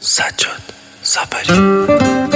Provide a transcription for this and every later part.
سجاد سفری.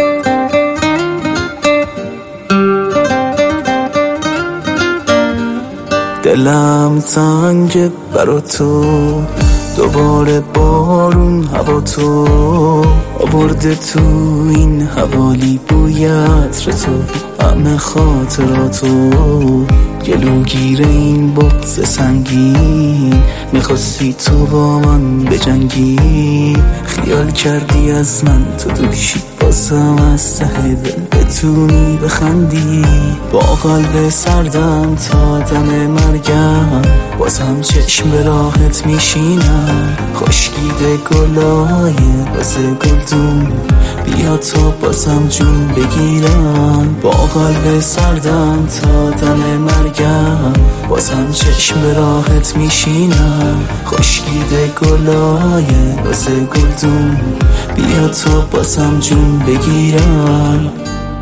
دلم تنگ برا تو، دوباره بارون هوا تو آورده تو این حوالی، بوی عطر تو همه خاطراتو، گلوگیر این بغض سنگین، میخواستی تو با من بجنگی، خیال کردی از من تو دوشی، بازم از ته دل بتونی بخندی، با قلب سردم تا دم مرگم، بازم چشم به راحت میشینم، خشکیده گلای واسه گلدون، بیا تو بازم جون بگیرم، با قلب سردم تا دم مرگم، بازم چشم به راحت میشینم، خشکیده گلای واسه گلدون، بیا تو بازم جون بگیرم.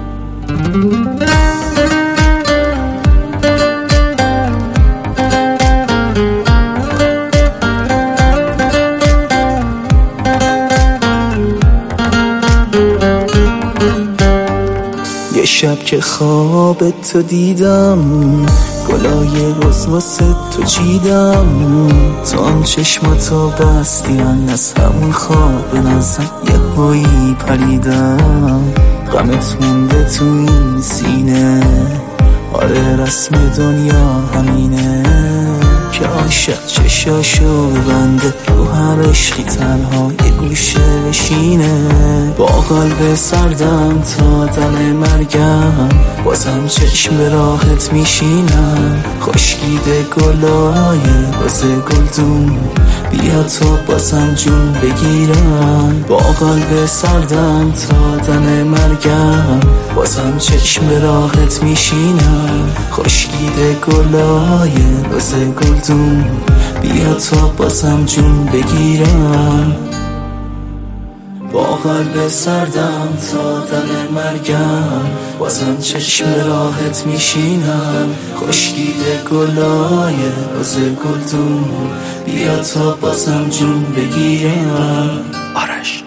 یه شب که خواب تو دیدم، گلای روز واسه تو چیدم، تو هم چشماتو بستی، من از همون خواب نازم یه هایی پریدم، غمت مونده تو این سینه، آره رسم دنیا همینه، که عاشق چشاشو ببنده، رو هر عشقی تنها یه گوشه بشینه، با قلب سردم تا دم مرگم، بازم چشم به راحت میشینم، خشکیده گلای واسه گلدون، بیا تو بازم جون بگیرم، با قلب سردم تا دم مرگم، بازم چشم به راحت میشینم، خشکیده گلای واسه گلدون، بیا تو بازم جون بگیرم، با قلب سردم تا دم مرگم، بازم چشم راحت میشینم، خشکیده گلای واسه گلدون، بیا تو بازم جون بگیرم. آرش